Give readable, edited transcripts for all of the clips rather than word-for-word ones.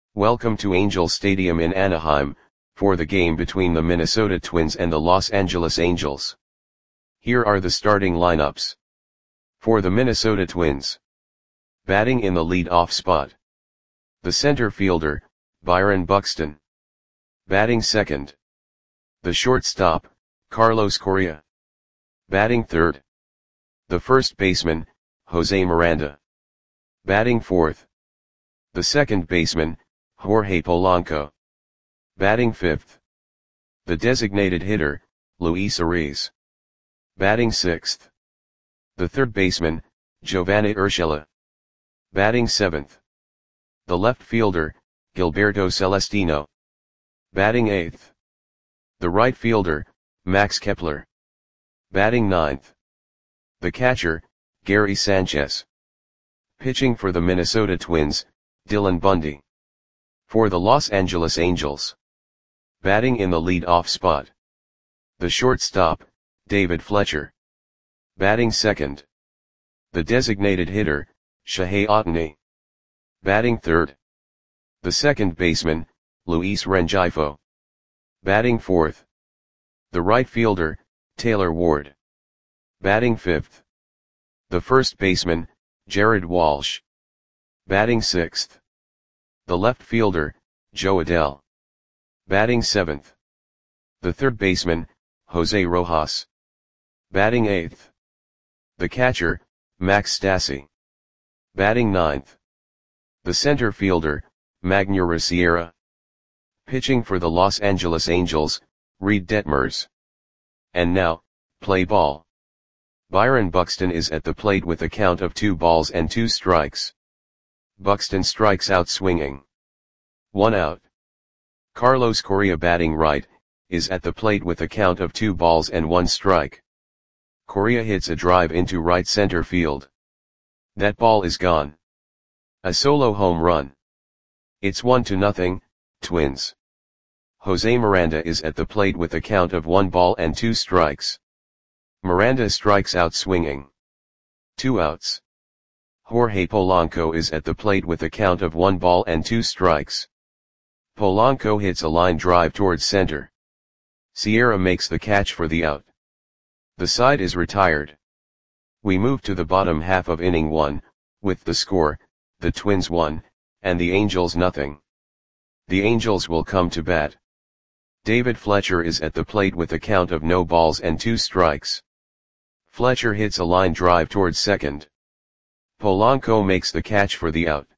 Welcome to Angel Stadium in Anaheim, for the game between the Minnesota Twins and the Los Angeles Angels. Here are the starting lineups. For the Minnesota Twins. Batting in the lead-off spot. The center fielder, Byron Buxton. Batting second. The shortstop, Carlos Correa. Batting third. The first baseman, Jose Miranda. Batting fourth. The second baseman, Jorge Polanco. Batting fifth. The designated hitter, Luis Arraez. Batting sixth. The third baseman, Giovanny Urshela. Batting seventh. The left fielder, Gilberto Celestino. Batting eighth. The right fielder, Max Kepler. Batting ninth. The catcher, Gary Sanchez. Pitching for the Minnesota Twins, Dylan Bundy. For the Los Angeles Angels. Batting in the lead-off spot. The shortstop, David Fletcher. Batting second. The designated hitter, Shohei Ohtani. Batting third. The second baseman, Luis Rengifo. Batting fourth. The right fielder, Taylor Ward. Batting fifth. The first baseman, Jared Walsh. Batting sixth. The left fielder, Jo Adell. Batting seventh. The third baseman, Jose Rojas. Batting eighth. The catcher, Max Stassi. Batting ninth. The center fielder, Magneuris Sierra. Pitching for the Los Angeles Angels, Reed Detmers. And now, play ball. Byron Buxton is at the plate with a count of 2 balls and 2 strikes. Buxton strikes out swinging. 1 out. Carlos Correa batting right, is at the plate with a count of 2 balls and 1 strike. Correa hits a drive into right center field. That ball is gone. A solo home run. It's 1-0, Twins. Jose Miranda is at the plate with a count of 1 ball and 2 strikes. Miranda strikes out swinging. 2 outs. Jorge Polanco is at the plate with a count of 1 ball and 2 strikes. Polanco hits a line drive towards center. Sierra makes the catch for the out. The side is retired. We move to the bottom half of inning 1, with the score, the Twins 1, and the Angels 0. The Angels will come to bat. David Fletcher is at the plate with a count of no balls and 2 strikes. Fletcher hits a line drive towards second. Polanco makes the catch for the out.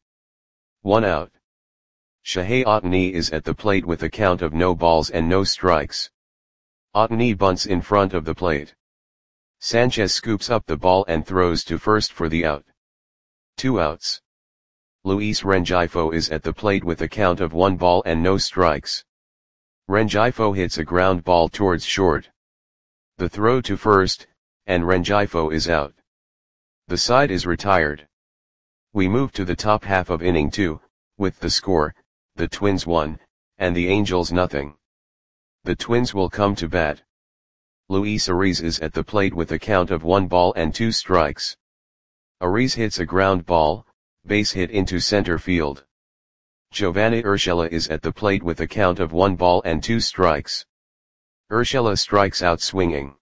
1 out. Shohei Ohtani is at the plate with a count of no balls and no strikes. Ohtani bunts in front of the plate. Sanchez scoops up the ball and throws to first for the out. 2 outs. Luis Rengifo is at the plate with a count of 1 ball and no strikes. Rengifo hits a ground ball towards short. The throw to first, and Rengifo is out. The side is retired. We move to the top half of inning 2, with the score, the Twins 1, and the Angels 0. The Twins will come to bat. Luis Arraez is at the plate with a count of 1 ball and 2 strikes. Arraez hits a ground ball, base hit into center field. Giovanny Urshela is at the plate with a count of 1 ball and 2 strikes. Urshela strikes out swinging.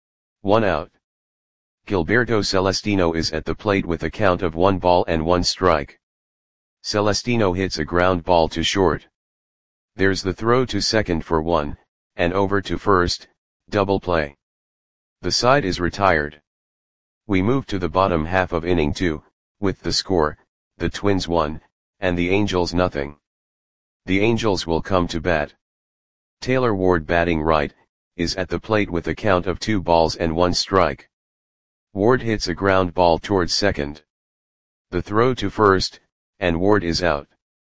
1 out. Gilberto Celestino is at the plate with a count of 1 ball and 1 strike. Celestino hits a ground ball to short. There's the throw to second for 1, and over to first, double play. The side is retired. We move to the bottom half of inning 2, with the score, the Twins 1, and the Angels 0. The Angels will come to bat. Taylor Ward batting right, is at the plate with a count of 2 balls and 1 strike. Ward hits a ground ball towards second. The throw to first, and Ward is out.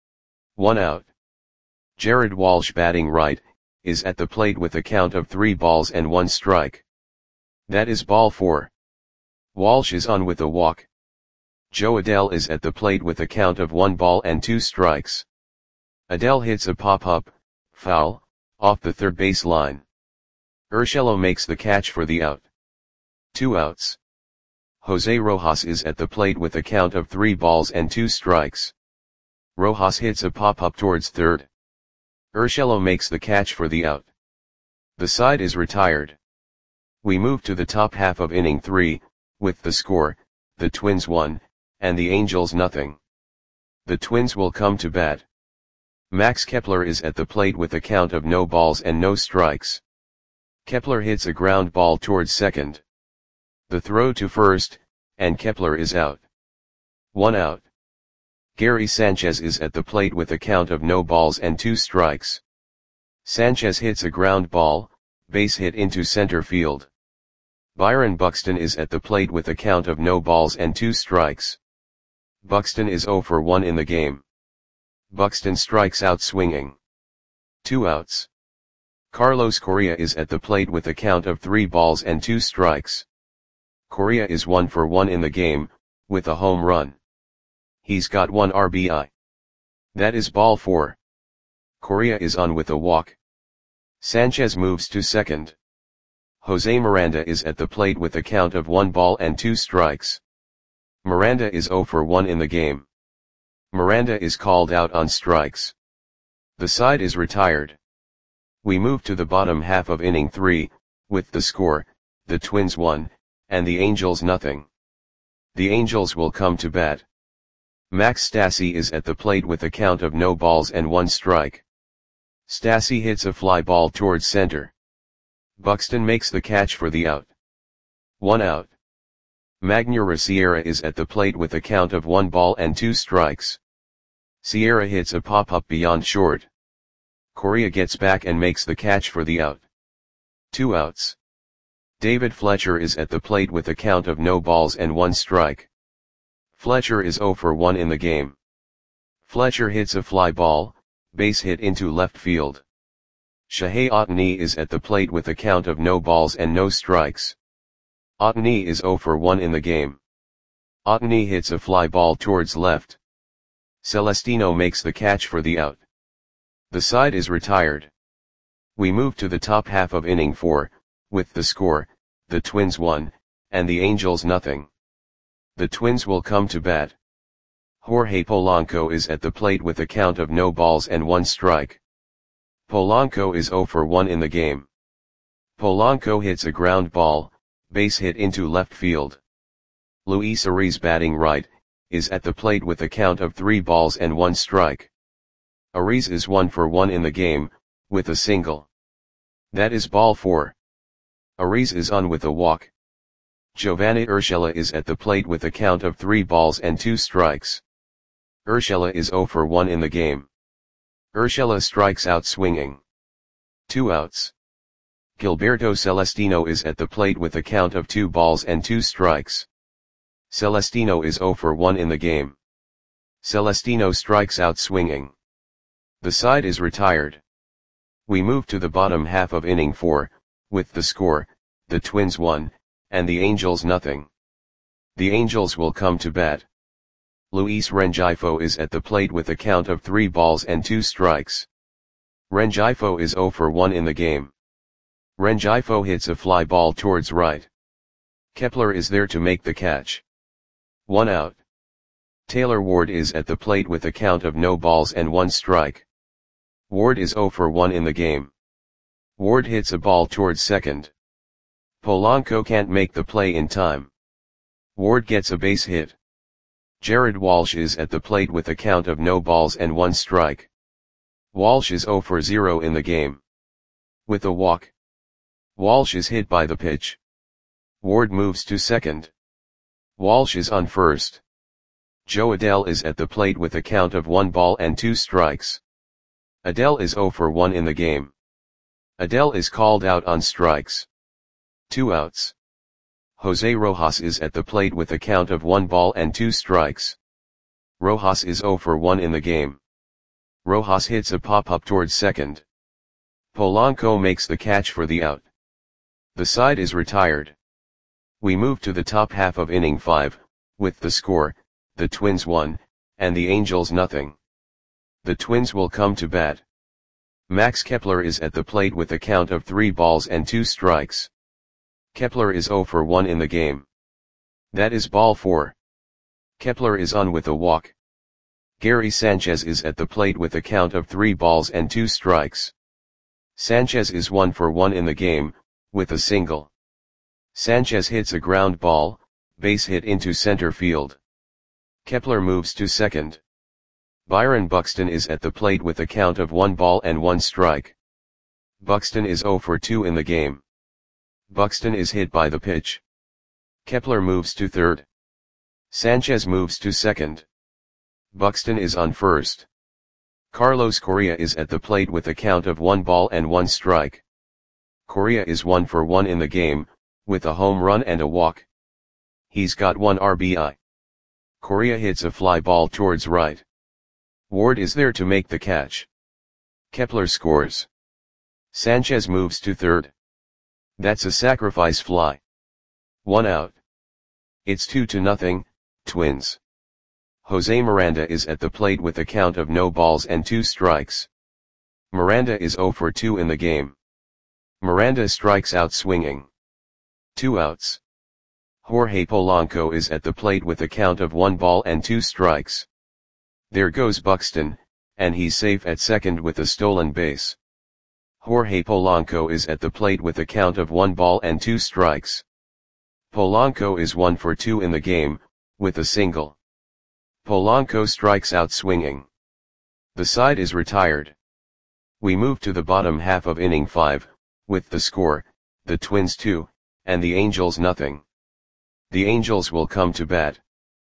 1 out. Jared Walsh batting right, is at the plate with a count of 3 balls and 1 strike. That is ball 4. Walsh is on with a walk. Jo Adell is at the plate with a count of 1 ball and 2 strikes. Adell hits a pop-up, foul, off the third base line. Urshela makes the catch for the out. 2 outs. Jose Rojas is at the plate with a count of 3 balls and 2 strikes. Rojas hits a pop-up towards third. Urshela makes the catch for the out. The side is retired. We move to the top half of inning 3, with the score, the Twins 1, and the Angels nothing. The Twins will come to bat. Max Kepler is at the plate with a count of no balls and no strikes. Kepler hits a ground ball towards second. The throw to first, and Kepler is out. 1 out. Gary Sanchez is at the plate with a count of no balls and 2 strikes. Sanchez hits a ground ball, base hit into center field. Byron Buxton is at the plate with a count of no balls and 2 strikes. Buxton is 0 for 1 in the game. Buxton strikes out swinging. 2 outs. Carlos Correa is at the plate with a count of 3 balls and 2 strikes. Correa is 1 for 1 in the game, with a home run. He's got 1 RBI. That is ball 4. Correa is on with a walk. Sanchez moves to second. Jose Miranda is at the plate with a count of 1 ball and 2 strikes. Miranda is 0 for 1 in the game. Miranda is called out on strikes. The side is retired. We move to the bottom half of inning 3, with the score, the Twins 1, and the Angels nothing. The Angels will come to bat. Max Stassi is at the plate with a count of no balls and 1 strike. Stassi hits a fly ball towards center. Buxton makes the catch for the out. 1 out. Magneuris Sierra is at the plate with a count of 1 ball and 2 strikes. Sierra hits a pop-up beyond short. Correa gets back and makes the catch for the out. 2 outs. David Fletcher is at the plate with a count of no balls and 1 strike. Fletcher is 0 for 1 in the game. Fletcher hits a fly ball, base hit into left field. Shohei Ohtani is at the plate with a count of no balls and no strikes. Ohtani is 0 for 1 in the game. Ohtani hits a fly ball towards left. Celestino makes the catch for the out. The side is retired. We move to the top half of inning 4, with the score, the Twins 1, and the Angels nothing. The Twins will come to bat. Jorge Polanco is at the plate with a count of no balls and 1 strike. Polanco is 0 for 1 in the game. Polanco hits a ground ball, base hit into left field. Luis Ariz, batting right, is at the plate with a count of 3 balls and 1 strike. Ariz is 1 for 1 in the game, with a single. That is ball 4. Ariz is on with a walk. Giovanni Urshela is at the plate with a count of 3 balls and 2 strikes. Urshela is 0 for 1 in the game. Urshela strikes out swinging. 2 outs. Gilberto Celestino is at the plate with a count of 2 balls and 2 strikes. Celestino is 0 for 1 in the game. Celestino strikes out swinging. The side is retired. We move to the bottom half of inning 4, with the score, the Twins 1, and the Angels nothing. The Angels will come to bat. Luis Rengifo is at the plate with a count of 3 balls and 2 strikes. Rengifo is 0 for 1 in the game. Rengifo hits a fly ball towards right. Kepler is there to make the catch. 1 out. Taylor Ward is at the plate with a count of no balls and 1 strike. Ward is 0 for 1 in the game. Ward hits a ball towards second. Polanco can't make the play in time. Ward gets a base hit. Jared Walsh is at the plate with a count of no balls and 1 strike. Walsh is 0 for 0 in the game. With a walk. Walsh is hit by the pitch. Ward moves to second. Walsh is on first. Joe Adell is at the plate with a count of 1 ball and 2 strikes. Adell is 0 for 1 in the game. Adell is called out on strikes. 2 outs. Jose Rojas is at the plate with a count of 1 ball and 2 strikes. Rojas is 0 for 1 in the game. Rojas hits a pop-up towards second. Polanco makes the catch for the out. The side is retired. We move to the top half of inning 5, with the score, the Twins 1, and the Angels nothing. The Twins will come to bat. Max Kepler is at the plate with a count of 3 balls and 2 strikes. Kepler is 0 for 1 in the game. That is ball 4. Kepler is on with a walk. Gary Sanchez is at the plate with a count of 3 balls and 2 strikes. Sanchez is 1 for 1 in the game, with a single. Sanchez hits a ground ball, base hit into center field. Kepler moves to second. Byron Buxton is at the plate with a count of 1 ball and 1 strike. Buxton is 0 for 2 in the game. Buxton is hit by the pitch. Kepler moves to third. Sanchez moves to second. Buxton is on first. Carlos Correa is at the plate with a count of 1 ball and 1 strike. Correa is 1 for 1 in the game, with a home run and a walk. He's got 1 RBI. Correa hits a fly ball towards right. Ward is there to make the catch. Kepler scores. Sanchez moves to third. That's a sacrifice fly. 1 out. It's 2-0, Twins. Jose Miranda is at the plate with a count of no balls and 2 strikes. Miranda is 0 for 2 in the game. Miranda strikes out swinging. 2 outs. Jorge Polanco is at the plate with a count of 1 ball and 2 strikes. There goes Buxton, and he's safe at second with a stolen base. Jorge Polanco is at the plate with a count of 1 ball and 2 strikes. Polanco is 1 for 2 in the game, with a single. Polanco strikes out swinging. The side is retired. We move to the bottom half of inning 5, with the score, the Twins 2, and the Angels nothing. The Angels will come to bat.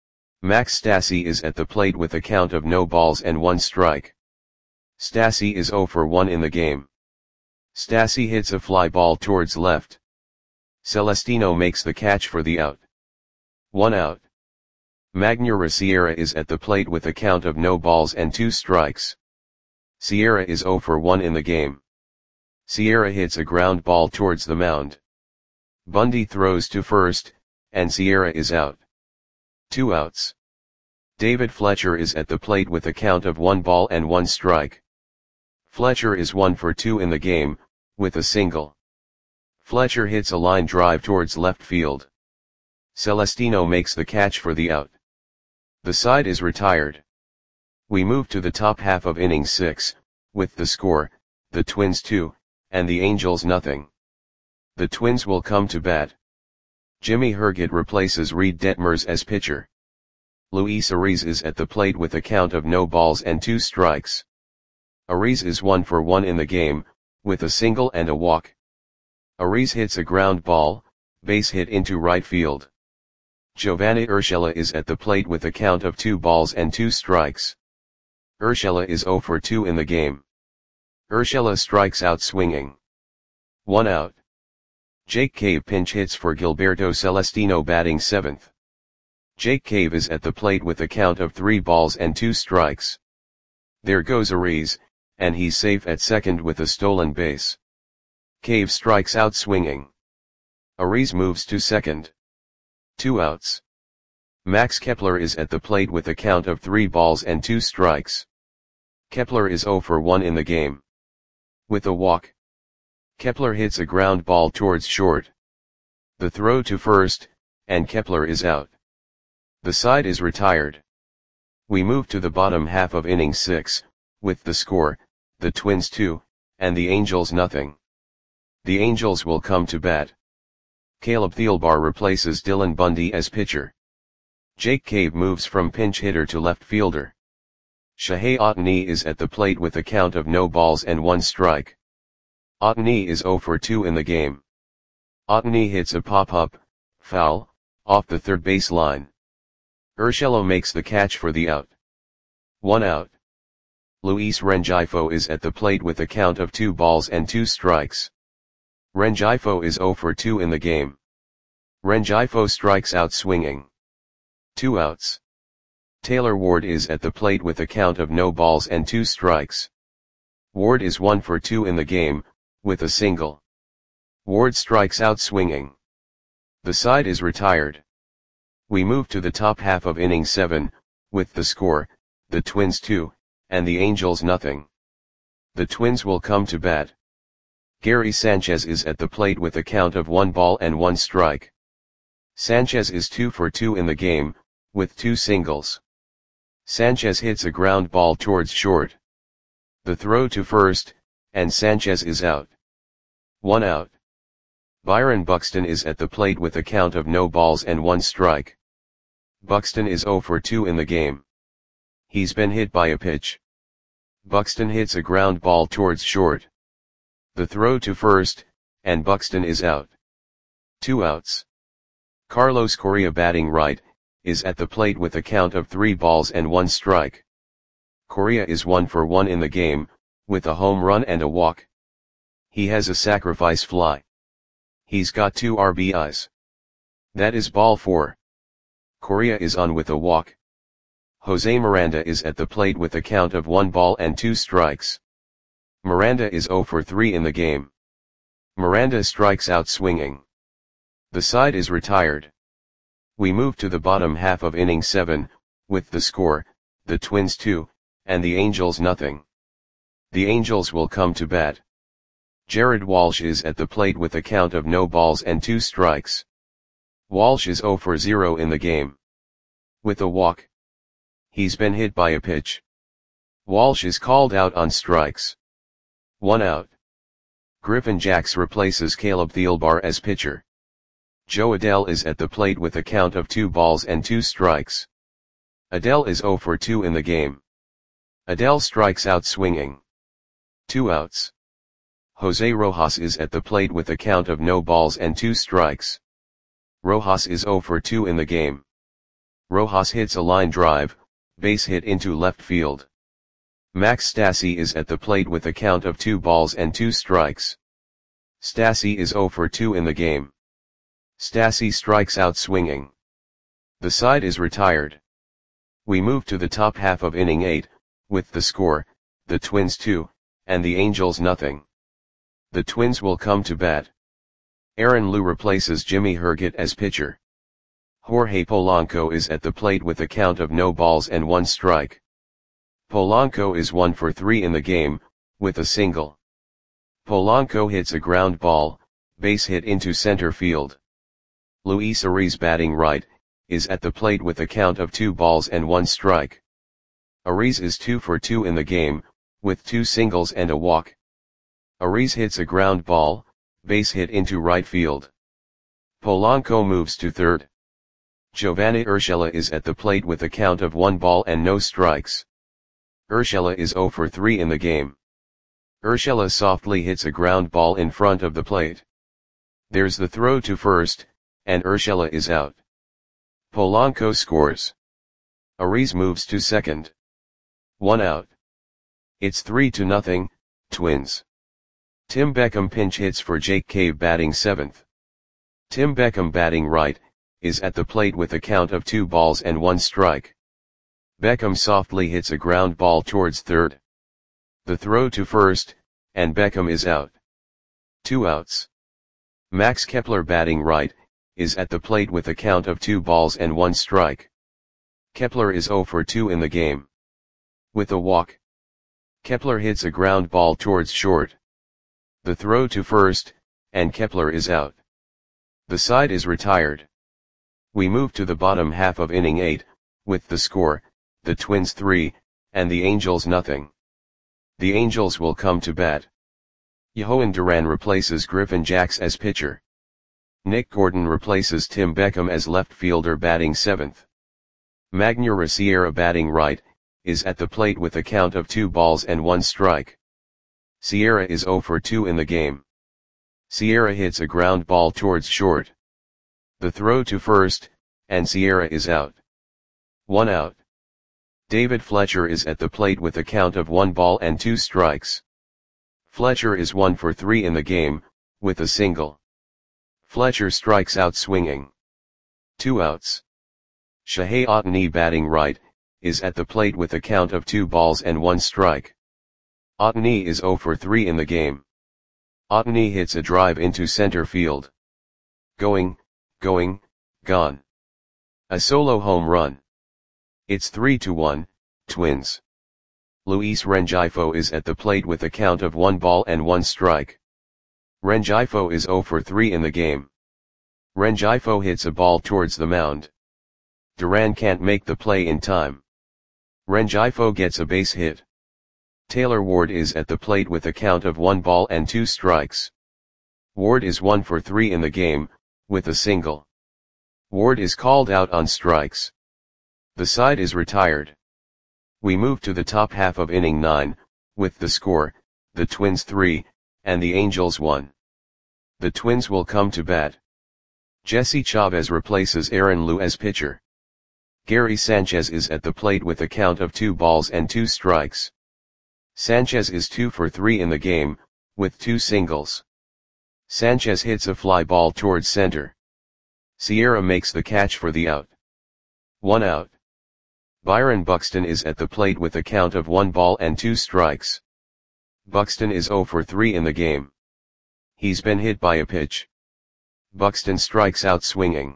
Max Stassi is at the plate with a count of no balls and 1 strike. Stassi is 0 for 1 in the game. Stassi hits a fly ball towards left. Celestino makes the catch for the out. 1 out. Magneuris Sierra is at the plate with a count of no balls and 2 strikes. Sierra is 0 for 1 in the game. Sierra hits a ground ball towards the mound. Bundy throws to first, and Sierra is out. 2 outs. David Fletcher is at the plate with a count of 1 ball and 1 strike. Fletcher is 1 for 2 in the game, with a single. Fletcher hits a line drive towards left field. Celestino makes the catch for the out. The side is retired. We move to the top half of inning 6, with the score, the Twins 2, and the Angels nothing. The Twins will come to bat. Jimmy Herget replaces Reed Detmers as pitcher. Luis Ariz is at the plate with a count of no balls and 2 strikes. Ariz is 1 for 1 in the game, with a single and a walk. Ariz hits a ground ball, base hit into right field. Giovanni Urshela is at the plate with a count of 2 balls and 2 strikes. Urshela is 0 for 2 in the game. Urshela strikes out swinging. 1 out. Jake Cave pinch hits for Gilberto Celestino batting 7th. Jake Cave is at the plate with a count of 3 balls and 2 strikes. There goes Ariz, and he's safe at second with a stolen base. Cave strikes out swinging. Ariz moves to second. 2 outs. Max Kepler is at the plate with a count of 3 balls and 2 strikes. Kepler is 0 for 1 in the game. With a walk. Kepler hits a ground ball towards short. The throw to first, and Kepler is out. The side is retired. We move to the bottom half of inning 6, with the score, the Twins 2, and the Angels nothing. The Angels will come to bat. Caleb Thielbar replaces Dylan Bundy as pitcher. Jake Cave moves from pinch hitter to left fielder. Shohei Ohtani is at the plate with a count of no balls and 1 strike. Ohtani is 0 for 2 in the game. Ohtani hits a pop-up, foul, off the third base line. Urshela makes the catch for the out. 1 out. Luis Rengifo is at the plate with a count of 2 balls and 2 strikes. Rengifo is 0 for 2 in the game. Rengifo strikes out swinging. 2 outs. Taylor Ward is at the plate with a count of no balls and 2 strikes. Ward is 1 for 2 in the game, with a single. Ward strikes out swinging. The side is retired. We move to the top half of inning 7, with the score, the Twins 2, and the Angels nothing. The Twins will come to bat. Gary Sanchez is at the plate with a count of 1 ball and 1 strike. Sanchez is 2 for 2 in the game, with 2 singles. Sanchez hits a ground ball towards short. The throw to first, and Sanchez is out. 1 out. Byron Buxton is at the plate with a count of no balls and 1 strike. Buxton is 0 for 2 in the game. He's been hit by a pitch. Buxton hits a ground ball towards short. The throw to first, and Buxton is out. 2 outs. Carlos Correa, batting right, is at the plate with a count of 3 balls and 1 strike. Correa is 1 for 1 in the game, with a home run and a walk. He has a sacrifice fly. He's got 2 RBIs. That is ball 4. Correa is on with a walk. Jose Miranda is at the plate with a count of 1 ball and 2 strikes. Miranda is 0 for 3 in the game. Miranda strikes out swinging. The side is retired. We move to the bottom half of inning 7, with the score, the Twins 2, and the Angels nothing. The Angels will come to bat. Jared Walsh is at the plate with a count of no balls and 2 strikes. Walsh is 0 for 0 in the game. With a walk. He's been hit by a pitch. Walsh is called out on strikes. 1 out. Griffin Jax replaces Caleb Thielbar as pitcher. Joe Adell is at the plate with a count of 2 balls and 2 strikes. Adell is 0 for 2 in the game. Adell strikes out swinging. 2 outs. Jose Rojas is at the plate with a count of no balls and 2 strikes. Rojas is 0 for 2 in the game. Rojas hits a line drive, base hit into left field. Max Stassi is at the plate with a count of 2 balls and 2 strikes. Stassi is 0 for 2 in the game. Stassi strikes out swinging. The side is retired. We move to the top half of inning 8, with the score, the Twins 2, and the Angels nothing. The Twins will come to bat. Aaron Liu replaces Jimmy Herget as pitcher. Jorge Polanco is at the plate with a count of no balls and 1 strike. Polanco is 1 for 3 in the game, with a single. Polanco hits a ground ball, base hit into center field. Luis Ariz, batting right, is at the plate with a count of 2 balls and 1 strike. Ariz is 2 for 2 in the game, with 2 singles and a walk. Ariz hits a ground ball, base hit into right field. Polanco moves to third. Giovanni Urshela is at the plate with a count of 1 ball and no strikes. Urshela is 0 for 3 in the game. Urshela softly hits a ground ball in front of the plate. There's the throw to first, and Urshela is out. Polanco scores. Ariz moves to second. 1 out. It's 3-0, Twins. Tim Beckham pinch hits for Jake Cave, batting 7th. Tim Beckham, batting right, is at the plate with a count of 2 balls and 1 strike. Beckham softly hits a ground ball towards third. The throw to first, and Beckham is out. 2 outs. Max Kepler, batting right, is at the plate with a count of 2 balls and 1 strike. Kepler is 0 for 2 in the game. With a walk. Kepler hits a ground ball towards short. The throw to first, and Kepler is out. The side is retired. We move to the bottom half of inning 8, with the score, the Twins 3, and the Angels nothing. The Angels will come to bat. Yohan Duran replaces Griffin Jax as pitcher. Nick Gordon replaces Tim Beckham as left fielder, batting 7th. Magneuris Sierra, batting right, is at the plate with a count of 2 balls and 1 strike. Sierra is 0 for 2 in the game. Sierra hits a ground ball towards short. The throw to first, and Sierra is out. 1 out. David Fletcher is at the plate with a count of 1 ball and 2 strikes. Fletcher is 1 for 3 in the game, with a single. Fletcher strikes out swinging. 2 outs. Shohei Ohtani, batting right, is at the plate with a count of 2 balls and 1 strike. Ohtani is 0 for 3 in the game. Ohtani hits a drive into center field. Going, gone. A solo home run. It's 3-1, Twins. Luis Rengifo is at the plate with a count of 1 ball and 1 strike. Rengifo is 0 for 3 in the game. Rengifo hits a ball towards the mound. Duran can't make the play in time. Rengifo gets a base hit. Taylor Ward is at the plate with a count of 1 ball and 2 strikes. Ward is 1 for 3 in the game, with a single. Ward is called out on strikes. The side is retired. We move to the top half of inning 9, with the score, the Twins 3, and the Angels 1. The Twins will come to bat. Jesse Chavez replaces Aaron Lu as pitcher. Gary Sanchez is at the plate with a count of 2 balls and 2 strikes. Sanchez is 2 for 3 in the game, with 2 singles. Sanchez hits a fly ball towards center. Sierra makes the catch for the out. 1 out. Byron Buxton is at the plate with a count of 1 ball and 2 strikes. Buxton is 0 for 3 in the game. He's been hit by a pitch. Buxton strikes out swinging.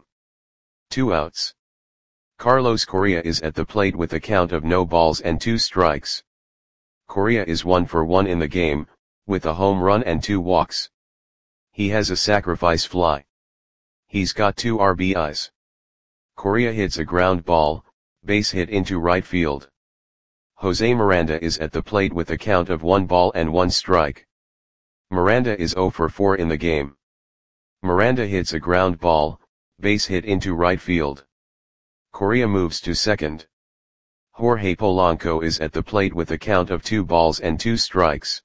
2 outs. Carlos Correa is at the plate with a count of no balls and 2 strikes. Correa is 1 for 1 in the game, with a home run and 2 walks. He has a sacrifice fly. He's got 2 RBIs. Correa hits a ground ball, base hit into right field. Jose Miranda is at the plate with a count of 1 ball and 1 strike. Miranda is 0 for 4 in the game. Miranda hits a ground ball, base hit into right field. Correa moves to second. Jorge Polanco is at the plate with a count of 2 balls and 2 strikes.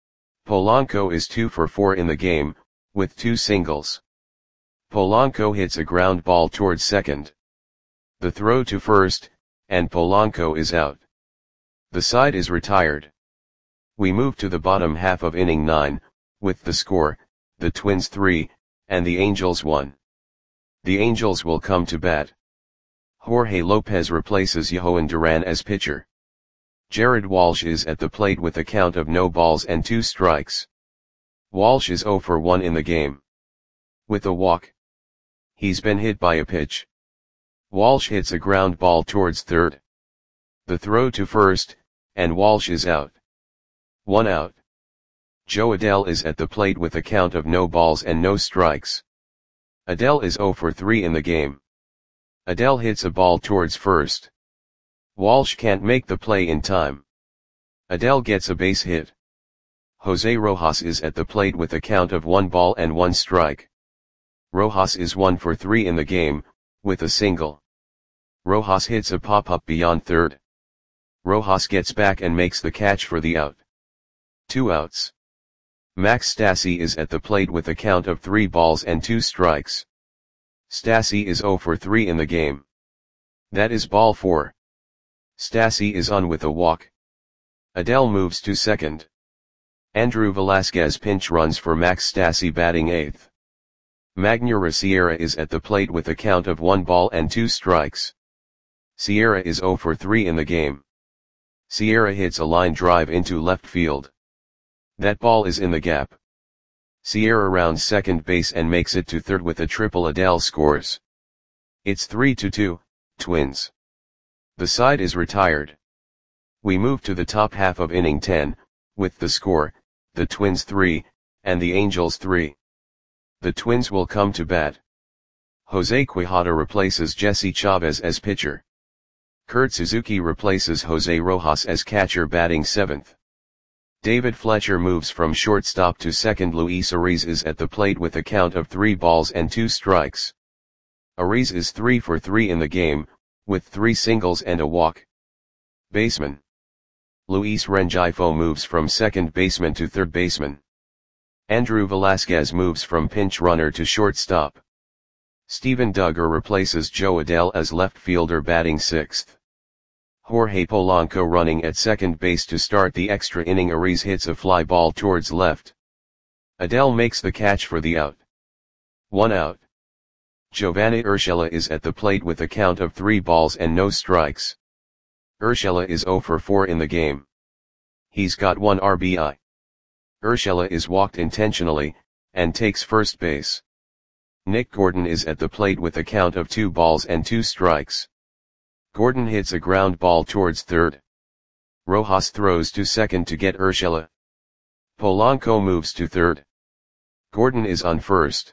Polanco is 2 for 4 in the game, with 2 singles. Polanco hits a ground ball towards second. The throw to first, and Polanco is out. The side is retired. We move to the bottom half of inning 9, with the score, the Twins 3, and the Angels 1. The Angels will come to bat. Jorge Lopez replaces Yohan Duran as pitcher. Jared Walsh is at the plate with a count of no balls and 2 strikes. Walsh is 0 for 1 in the game. With a walk. He's been hit by a pitch. Walsh hits a ground ball towards third. The throw to first, and Walsh is out. 1 out. Joe Adell is at the plate with a count of no balls and no strikes. Adell is 0 for 3 in the game. Adell hits a ball towards first. Walsh can't make the play in time. Adell gets a base hit. Jose Rojas is at the plate with a count of 1 ball and 1 strike. Rojas is 1 for 3 in the game, with a single. Rojas hits a pop-up beyond third. Rojas gets back and makes the catch for the out. 2 outs. Max Stassi is at the plate with a count of 3 balls and 2 strikes. Stassi is 0 for 3 in the game. That is ball 4. Stassi is on with a walk. Adell moves to second. Andrew Velasquez pinch runs for Max Stassi batting 8th. Magneuris Sierra is at the plate with a count of 1 ball and 2 strikes. Sierra is 0 for 3 in the game. Sierra hits a line drive into left field. That ball is in the gap. Sierra rounds second base and makes it to third with a triple. Adell scores. It's 3-2, Twins. The side is retired. We move to the top half of inning 10, with the score, the Twins 3, and the Angels 3. The Twins will come to bat. Jose Quijada replaces Jesse Chavez as pitcher. Kurt Suzuki replaces Jose Rojas as catcher batting 7th. David Fletcher moves from shortstop to second. Luis Ariz is at the plate with a count of 3 balls and 2 strikes. Ariz is 3 for 3 in the game, with 3 singles and a walk. Baseman. Luis Rengifo moves from second baseman to third baseman. Andrew Velasquez moves from pinch runner to shortstop. Steven Duggar replaces Joe Adell as left fielder batting 6th. Jorge Polanco running at second base to start the extra inning. Ariz hits a fly ball towards left. Adell makes the catch for the out. 1 out. Giovanni Urshela is at the plate with a count of 3 balls and no strikes. Urshela is 0 for 4 in the game. He's got 1 RBI. Urshela is walked intentionally, and takes first base. Nick Gordon is at the plate with a count of 2 balls and 2 strikes. Gordon hits a ground ball towards third. Rojas throws to second to get Urshela. Polanco moves to third. Gordon is on first.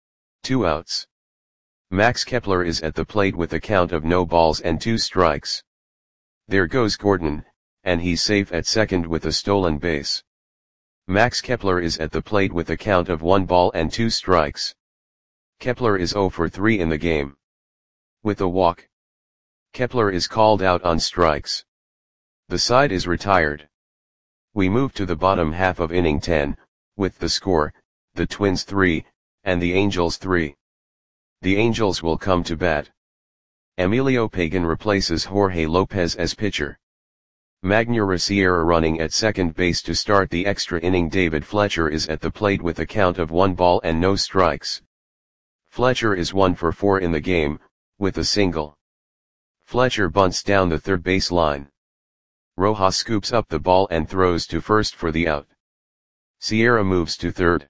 2 outs. Max Kepler is at the plate with a count of no balls and 2 strikes. There goes Gordon, and he's safe at second with a stolen base. Max Kepler is at the plate with a count of 1 ball and 2 strikes. Kepler is 0 for 3 in the game. With a walk, Kepler is called out on strikes. The side is retired. We move to the bottom half of inning 10, with the score, the Twins 3, and the Angels 3. The Angels will come to bat. Emilio Pagan replaces Jorge Lopez as pitcher. Magneuris Sierra running at second base to start the extra inning. David Fletcher is at the plate with a count of 1 ball and no strikes. Fletcher is 1 for 4 in the game, with a single. Fletcher bunts down the third base line. Rojas scoops up the ball and throws to first for the out. Sierra moves to third.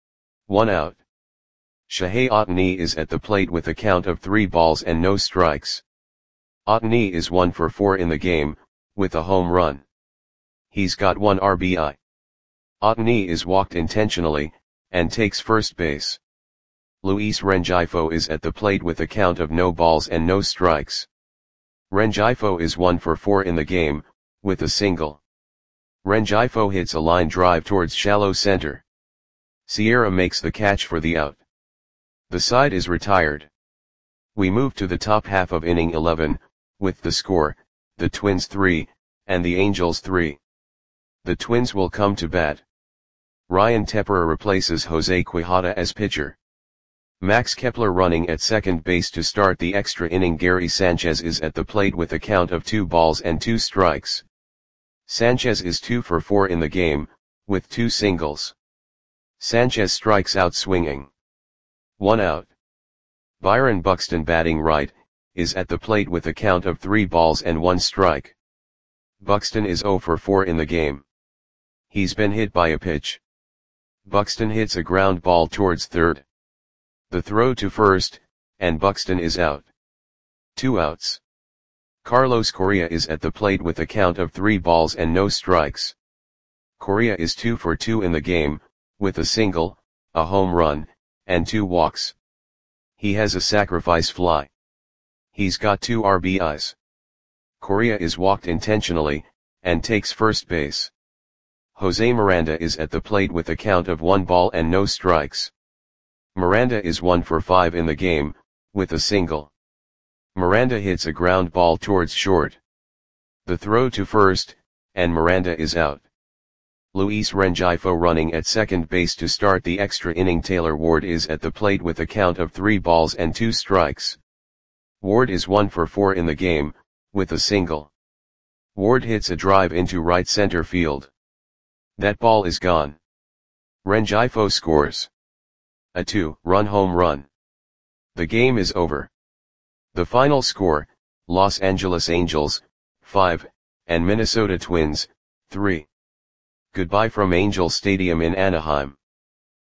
1 out. Shohei Ohtani is at the plate with a count of 3 balls and no strikes. Ohtani is 1 for 4 in the game, with a home run. He's got 1 RBI. Ohtani is walked intentionally, and takes first base. Luis Rengifo is at the plate with a count of no balls and no strikes. Rengifo is 1 for 4 in the game, with a single. Rengifo hits a line drive towards shallow center. Sierra makes the catch for the out. The side is retired. We move to the top half of inning 11, with the score, the Twins 3, and the Angels 3. The Twins will come to bat. Ryan Tepera replaces Jose Quijada as pitcher. Max Kepler running at second base to start the extra inning. Gary Sanchez is at the plate with a count of 2 balls and 2 strikes. Sanchez is 2 for 4 in the game, with 2 singles. Sanchez strikes out swinging. 1 out. Byron Buxton batting right, is at the plate with a count of 3 balls and 1 strike. Buxton is 0 for 4 in the game. He's been hit by a pitch. Buxton hits a ground ball towards third. The throw to first, and Buxton is out. 2 outs. Carlos Correa is at the plate with a count of 3 balls and no strikes. Correa is 2 for 2 in the game, with a single, a home run, and 2 walks. He has a sacrifice fly. He's got 2 RBIs. Correa is walked intentionally, and takes first base. Jose Miranda is at the plate with a count of 1 ball and no strikes. Miranda is 1 for 5 in the game, with a single. Miranda hits a ground ball towards short. The throw to first, and Miranda is out. Luis Rengifo running at second base to start the extra inning. Taylor Ward is at the plate with a count of 3 balls and 2 strikes. Ward is 1 for 4 in the game, with a single. Ward hits a drive into right center field. That ball is gone. Rengifo scores a 2-run home run. The game is over. The final score, Los Angeles Angels, 5, and Minnesota Twins, 3. Goodbye from Angel Stadium in Anaheim.